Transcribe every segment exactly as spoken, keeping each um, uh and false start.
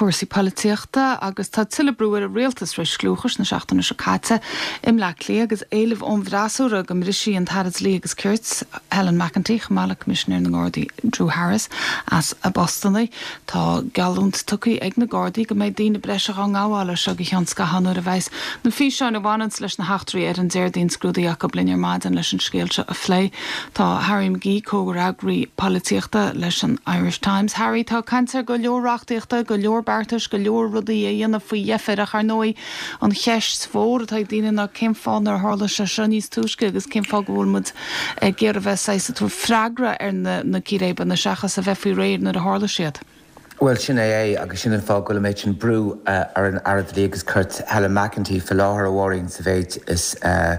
cuasaí políochta agus tá tuile breúir a réaltas rééis glúchas na seachtainna se caite im le lí agus éileh ón bhrasúra go risí an tarad lí agus Kurtz Helen McEntee mála commissioner na Gardaí Drew Harris as a Bostonnaí tá galúnt tucaí ag na Gardaí go méid daoine breise an gáhála se go cheansca hanú a bheits na fí seán bhhaint leis na heachtarí ar an déirdín scrúdaíach go blinar maidin leis an scéalte a phlé tá Harry McGee cógragraí políochta leis an Irish Times. Harry tá cancer go leorreachtaíochta go leorbartas go leor rudaí a dhéanamh faoi dheifir a charnóí an cheist mhór atá daine na céim fáin ar hála se se níos túisce agus céim fá go bhfuil mud géar a bheith sa tú freagra ar na na círéban na seachas a bheith faoi réir na a hála siad. Well, sin é agus sin an fág goil méid sin brú ar an airad lí agus Kurt Helen McEntee fel láthar a bhhaing sa bhéid is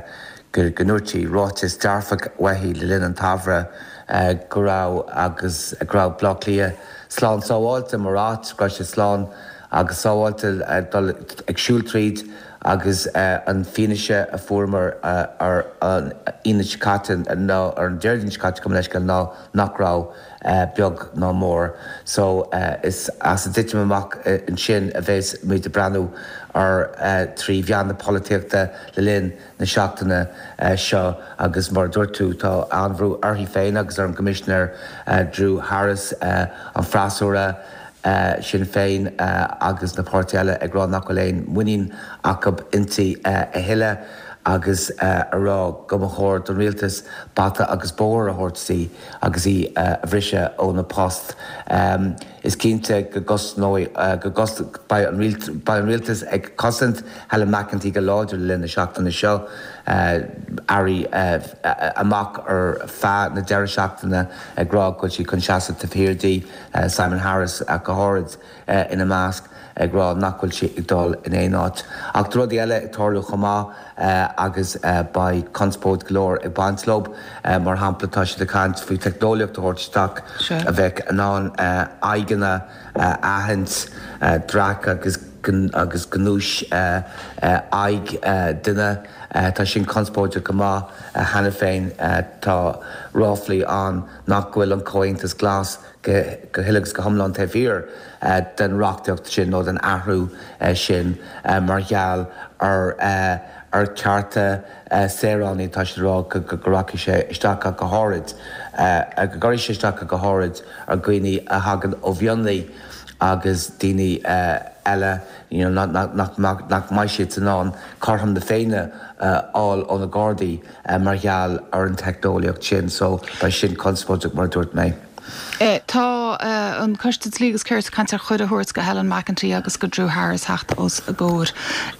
gur gnúirtí rátas dearfach wehí le linn an tafra go rá agus grá blach lia slán sáháilte marrát gra sé slán agus sáháilte ag siúltríd agus an fineise a formar ar an init catan ná ar an deirlinn cat go leis go ná nachrá beag ná mór. So is as a ditim amach an sin a bheits mé de breanú ar trí bheanna políochta le linn na seachtainna seo agus mar dúirtú tá anbhrú arthaí féin agus ar an commissioner Drew Harris an frasúra Uh, sin féin uh, agus na párteile ag rá nach go léin muín acab intí uh, a hiile agus uh, a rá go a chóir don rialtas bata agus bór a thuirtaí agus í uh, a bhrise ó na post. Um, is cínte go gos nói uh, go gos by an rialtas ag cosint Helen McEntee go láidir le na seachtainna seo uh, airí uh, amach ar fear na deire seachtainna ag rá go sí chun seasa taobhhirirdaí uh, Simon Harris a go háirid uh, ina másc ag rá nachhfuil si ag dul in éon áit. Ach rud eile ag tarlú chomá uh, agus uh, ba conspót glór ag Banslób uh, mar hamplatá si de cant faoi technoliacht a thuirteach a bheith an án uh, aigeanna uh, ahans uh, drac agus agus gnúis uh, uh, aig uh, duine uh, tá sin conspóide go má uh, hena féin uh, tá ráflaí an nach bhfuil an cóintas glas go hiilegus go thomláin taobhír uh, den reachtaíocht sin nó den ahrú uh, sin uh, mar gheall ar uh, ar cearta uh, séránaí tá sé rá go goráci sé isteach go háirid uh, go gairí sé isteach go háirid ar gcuoine a hagan ó bhionnaí agus daoine uh, eile you know, nach, nach, nach, nach mai siad an án cartham de féine uh, áil ó na Gardaí uh, mar gheall ar an technoliacht sin, so ba sin conspóideach mar dúirt mé. Eh, tá uh, an costas lígus Kurt cantar chuid a thuirt go Helen McEntee agus go Drew Harris heachta os a ggóir.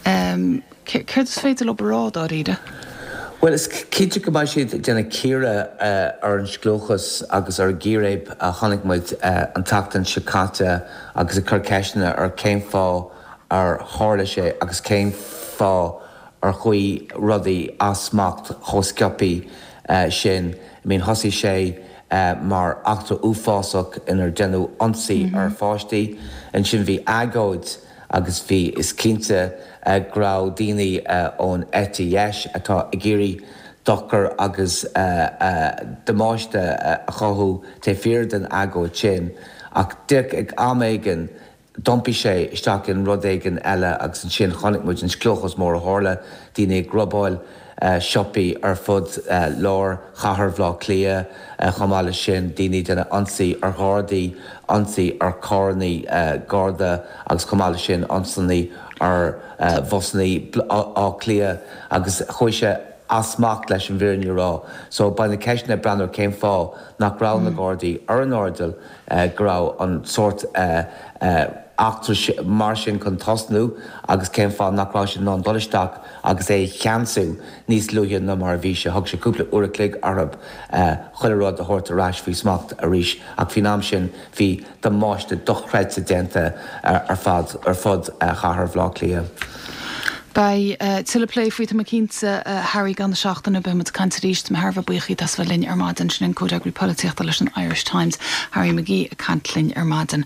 Um, Céir is féidir le rád á ríide? Well, is cínte go mai siad déna círa uh, ar an sglóchas agus ar gíréib a tháinig muid uh, an tachtain sicáte agus a churceisna ar céim fá ar hála sé agus céim fá ar chuí rudaí asmacht chosciapaí uh, sin. I mean, thosaí sé uh, mar achtar uafásach inar déanú ansaí mm-hmm. ar fáistí an sin bhí agóid agus bhí is cínte Uh, grá daoine uh, ón éti dheis atá i ggéirí dochar agus uh, uh, damáiste uh, a chothú té fear den agóid sin ach dic ag améigen dompi sé isteach in rud éigen eile agus an sin chonig muid an sclúchas mór a hála daoine ag grobáil uh, siopaí ar fud uh, lár chathair bhlá clia uh, chamála sin daoine dena ansaí ar ghardaí ansaí ar cárnaí uh, Garda agus chamála sin ansaí ar uh, bhosnaí á clia agus chuise asmacht leis an bhíorn rá. So ba na ceisna breanúir céim fá nach rá na Gardaí ar an ordal uh, grá an sort uh, uh, achtar mar sin chun tosnú agus céim fá nach rá sin ná dolisteach agus é cheansú níos luúthe na mar bhí se thug sé cúpla uair clig arab uh, chuilerád a thuirt aráis faoi smacht a ríis ach fhí nám sin bhí do máiste dochreid sa déanta uh, ar fad ar fud uh, chathair bhlá clia. Bei uh, tuile play faoi a cínta uh, Harry gan seachtainna be mu cantaríist me Harbh buchaí tas bhfuil linn ar maidin sin an códagraí políochta leis an Irish Times, Harry McGee a cantlinn ar maidin.